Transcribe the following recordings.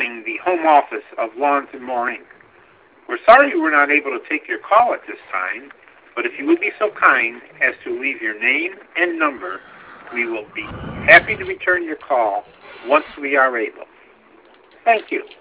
calling the home office of Lawns and Mooring. We're sorry we're not able to take your call at this time, but if you would be so kind as to leave your name and number, we will be happy to return your call once we are able. Thank you.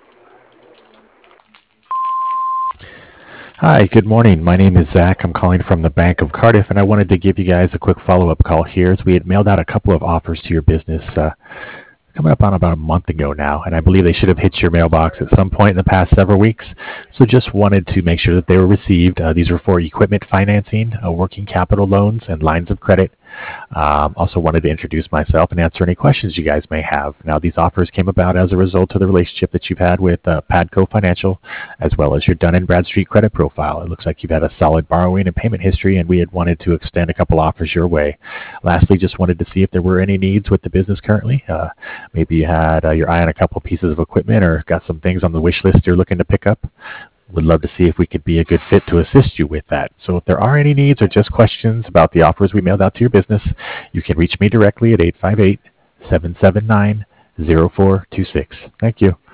Hi, good morning. My name is Zach. I'm calling from the Bank of Cardiff, and I wanted to give you guys a quick follow-up call here as we had mailed out a couple of offers to your business coming up on about a month ago now, and I believe they should have hit your mailbox at some point in the past several weeks. So just wanted to make sure that they were received. These are for equipment financing, working capital loans, and lines of credit. Also wanted to introduce myself and answer any questions you guys may have. Now, these offers came about as a result of the relationship that you've had with Padco Financial, as well as your Dun & Bradstreet credit profile. It looks like you've had a solid borrowing and payment history, and we had wanted to extend a couple offers your way. Lastly, just wanted to see if there were any needs with the business currently. Maybe you had your eye on a couple pieces of equipment or got some things on the wish list you're looking to pick up. Would love to see if we could be a good fit to assist you with that. So if there are any needs or just questions about the offers we mailed out to your business, you can reach me directly at 858-779-0426. Thank you.